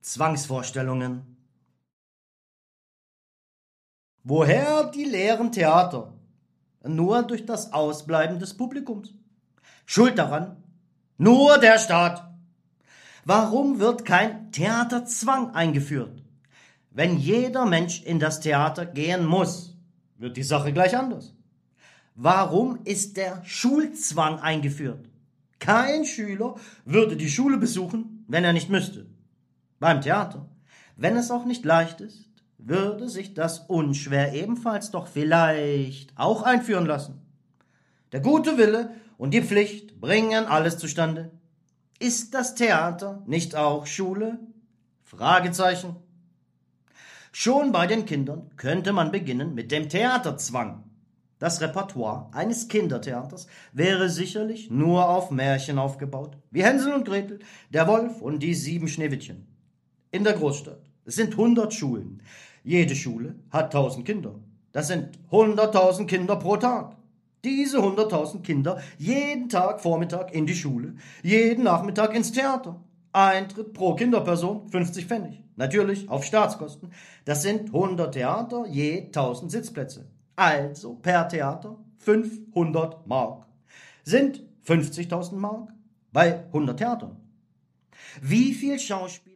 Zwangsvorstellungen. Woher die leeren Theater? Nur durch das Ausbleiben des Publikums. Schuld daran? Nur der Staat. Warum wird kein Theaterzwang eingeführt? Wenn jeder Mensch in das Theater gehen muss, wird die Sache gleich anders. Warum ist der Schulzwang eingeführt? Kein Schüler würde die Schule besuchen, wenn er nicht müsste. Beim Theater, wenn es auch nicht leicht ist, würde sich das unschwer ebenfalls doch vielleicht auch einführen lassen. Der gute Wille und die Pflicht bringen alles zustande. Ist das Theater nicht auch Schule? Fragezeichen. Schon bei den Kindern könnte man beginnen mit dem Theaterzwang. Das Repertoire eines Kindertheaters wäre sicherlich nur auf Märchen aufgebaut, wie Hänsel und Gretel, der Wolf und die 7 Schneewittchen. In der Großstadt. Es sind 100 Schulen. Jede Schule hat 1000 Kinder. Das sind 100.000 Kinder pro Tag. Diese 100.000 Kinder jeden Tag Vormittag in die Schule, jeden Nachmittag ins Theater. Eintritt pro Kinderperson 50 Pfennig. Natürlich auf Staatskosten. Das sind 100 Theater, je 1000 Sitzplätze. Also per Theater 500 Mark. Sind 50.000 Mark bei 100 Theatern. Wie viel Schauspieler